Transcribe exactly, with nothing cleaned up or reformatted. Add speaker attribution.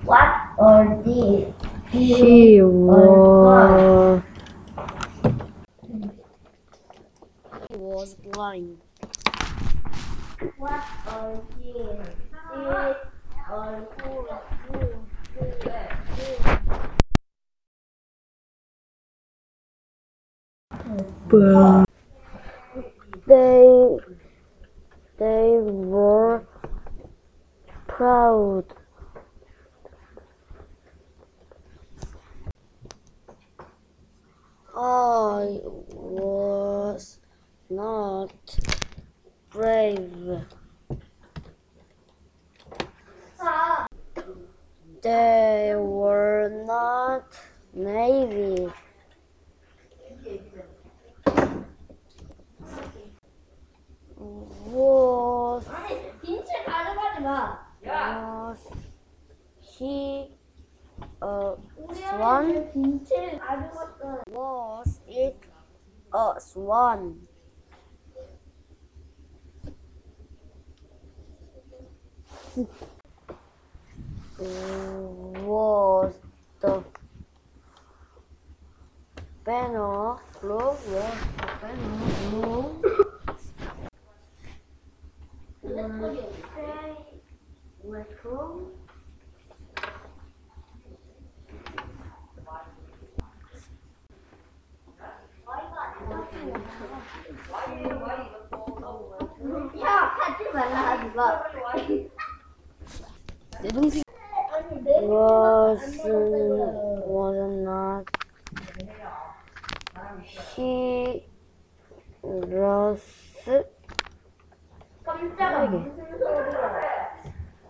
Speaker 1: What are these?
Speaker 2: He was he was blind.
Speaker 1: What are these? These are who, who, who,
Speaker 2: But they they were proud. I was not brave. They were not navy. Was
Speaker 1: 진짜 가져가지 마.
Speaker 2: was he a swan?
Speaker 1: 진짜 가져갔어.
Speaker 2: Was it a swan? Was the banner blue? Was the banner blue?
Speaker 1: Let's go. 야, 하지 말라 하지 마.
Speaker 2: 내 동생 was was not he was
Speaker 1: 깜짝아. 무슨 소리야?